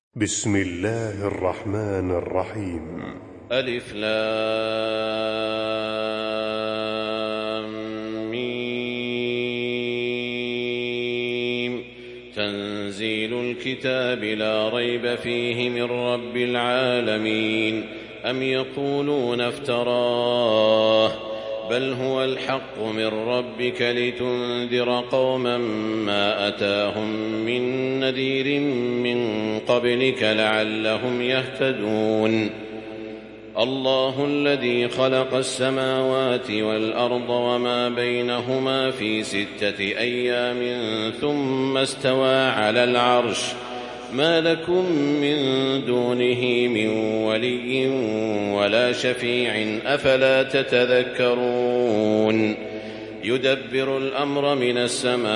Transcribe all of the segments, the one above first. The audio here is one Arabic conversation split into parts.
بسم الله الرحمن الرحيم. ألف لام ميم. تنزيل الكتاب لا ريب فيه من رب العالمين. أم يقولون افتراه بل هو الحق من ربك لتنذر قوما ما أتاهم من نذير من قبلك لعلهم يهتدون. الله الذي خلق السماوات والأرض وما بينهما في 6 أيام ثم استوى على العرش ما لكم من دونه من ولي ولا شفيع أفلا تتذكرون. يدبر الأمر من السماء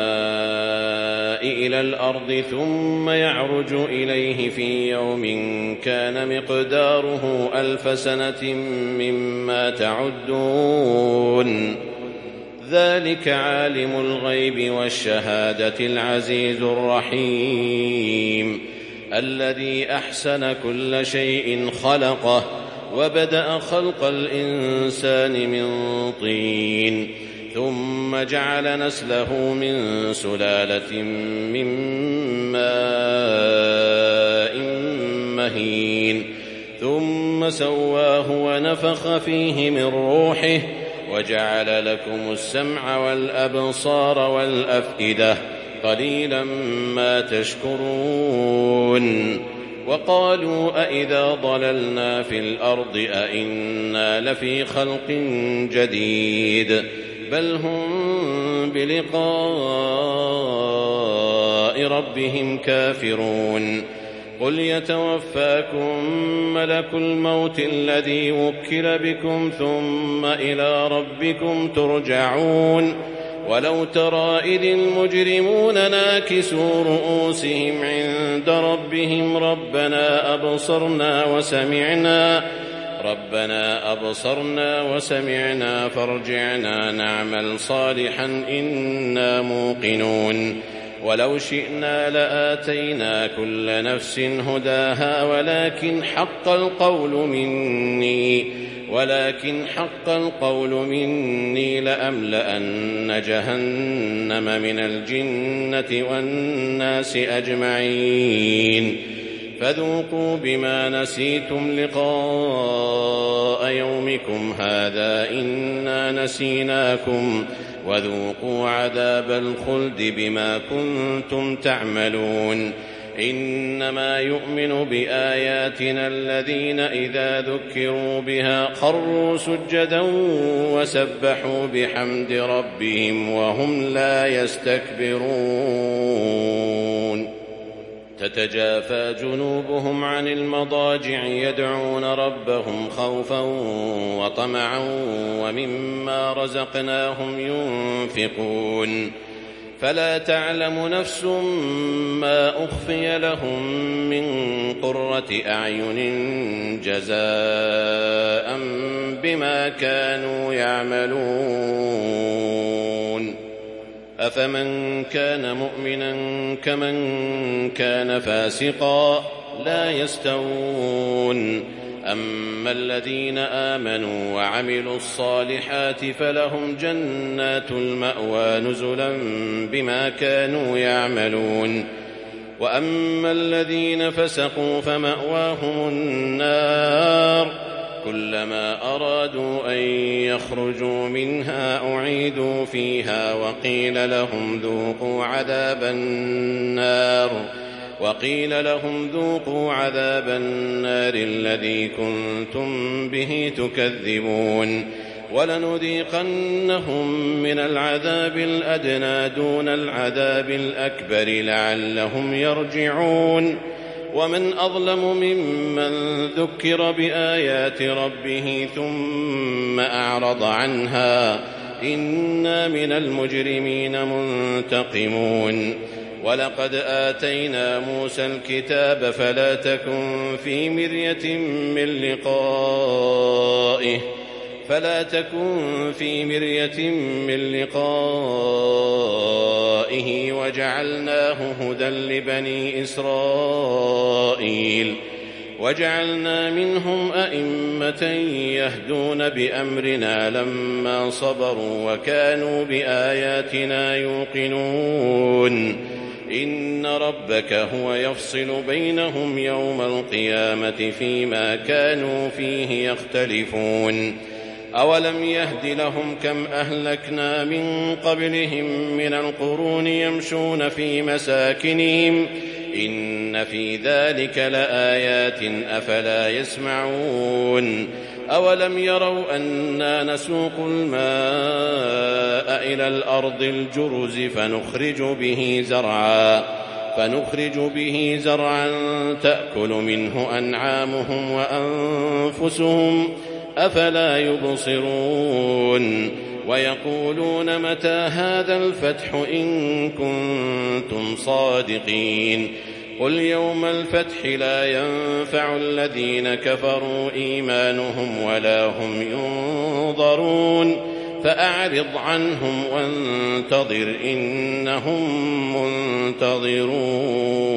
إلى الأرض ثم يعرج إليه في يوم كان مقداره 1000 سنة مما تعدون. ذلك عالم الغيب والشهادة العزيز الرحيم الذي أحسن كل شيء خلقه وبدأ خلق الإنسان من طين ثم جعل نسله من سلالة من ماء مهين ثم سواه ونفخ فيه من روحه وجعل لكم السمع والأبصار والأفئدة قليلا ما تشكرون. وقالوا أئذا ضللنا في الأرض أئنا لفي خلق جديد بل هم بلقاء ربهم كافرون. قل يتوفاكم ملك الموت الذي وكل بكم ثم إلى ربكم ترجعون. ولو ترى إذ المجرمون ناكسوا رؤوسهم عند ربهم ربنا أبصرنا وسمعنا فارجعنا نعمل صالحا إنا موقنون. ولو شئنا لآتينا كل نفس هداها ولكن حق القول مني لأملأن جهنم من الجنة والناس أجمعين. فذوقوا بما نسيتم لقاء يومكم هذا إنا نسيناكم وذوقوا عذاب الخلد بما كنتم تعملون. إنما يؤمن بآياتنا الذين إذا ذكروا بها خروا سجدا وسبحوا بحمد ربهم وهم لا يستكبرون. تتجافى جنوبهم عن المضاجع يدعون ربهم خوفا وطمعا ومما رزقناهم ينفقون. فلا تعلم نفس ما أخفي لهم من قرة أعين جزاء بما كانوا يعملون. أفمن كان مؤمنا كمن كان فاسقا لا يستوون. أما الذين آمنوا وعملوا الصالحات فلهم جنات المأوى نزلا بما كانوا يعملون. وأما الذين فسقوا فمأواهم النار كلما أرادوا أن يخرجوا منها أعيدوا فيها وقيل لهم ذوقوا عذاب النار الذي كنتم به تكذبون. ولنذيقنهم من العذاب الأدنى دون العذاب الأكبر لعلهم يرجعون. ومن أظلم ممن ذكر بآيات ربه ثم أعرض عنها إنا من المجرمين منتقمون. ولقد آتينا موسى الكتاب فلا تكن في مرية من لقائه وجعلناه هدى لبني إسرائيل. إسرائيل وجعلنا منهم أئمة يهدون بأمرنا لما صبروا وكانوا بآياتنا يوقنون إن ربك هو يفصل بينهم يوم القيامة فيما كانوا فيه يختلفون أولم يهد لهم كم أهلكنا من قبلهم من القرون يمشون في مساكنهم إن في ذلك لآيات أفلا يسمعون أولم يروا أنا نسوق الماء إلى الأرض الجرز فنخرج به زرعا تأكل منه أنعامهم وأنفسهم أفلا يبصرون ويقولون متى هذا الفتح إن كنتم صادقين قل يوم الفتح لا ينفع الذين كفروا إيمانهم ولا هم ينظرون فأعرض عنهم وانتظر إنهم منتظرون.